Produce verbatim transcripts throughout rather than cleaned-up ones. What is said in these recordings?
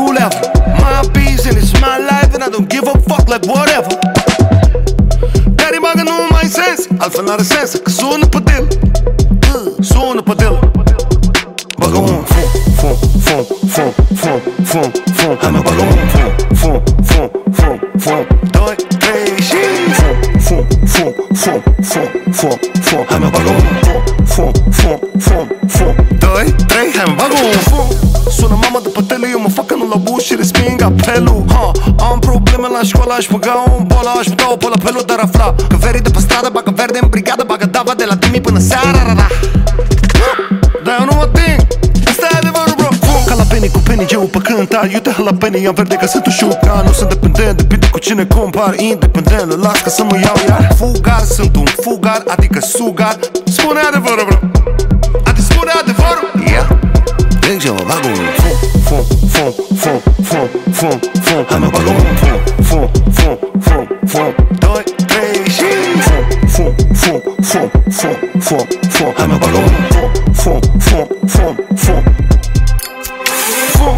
new level. My beats and it's my life and I don't give a fuck like whatever. Daddy bagă nu mai sens, altfel n-are sens că sună pe del, sună pe del. Bagă un fum, fum, fum, fum, fum, fum, fum. Hai mă bagă un fum, fum, fum, fum, fum. Doi, trei și fum, fum, fum, fum, fum, fum. Hai mă bagă un fum, fum, fum, fum, fum. Doi, trei, hai mă bagă un fum. Sună mama de pe tele, eu mă fac că nu la bus și resping apelul. Ha, am probleme la școală, aș băga un bola, aș putea-o pe la pelul, dar afla că verii de pe stradă bagă verde în brigadă, bagă dava de la Timi până seara, ra, ra. Dar eu nu mă ting, ăsta e adevărul, bro. Ca la Penny cu Penny, eu pe cântar, iute la Penny, am verde ca sunt un șuca. Nu sunt dependent, depinde cu cine compar, independent, îl las ca să mă iau iar. Fugar, sunt un fugar, adică sugar. Spune adevărul, bro. Adică spune adevărul, yeah. Deci eu mă bag un fum, fum, fum, fum, fum, fum, fum. Hai mă bag un fum, fum, fum, fum, fum. Doi, trei și fum, fum, fum, fum, fum, fum, fum. Hai mă bag un fum, fum, fum, fum, fum, fum.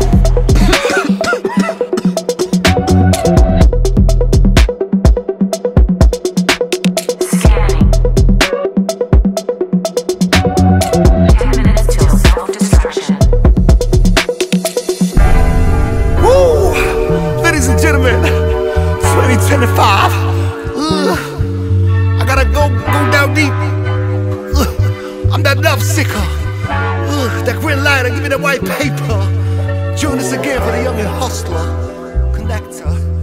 twenty-five. Ugh. I gotta go, go down deep. Ugh. I'm that love sicker. Ugh. That green lighter, give me that white paper. Join us again for the young and hustler. Connector.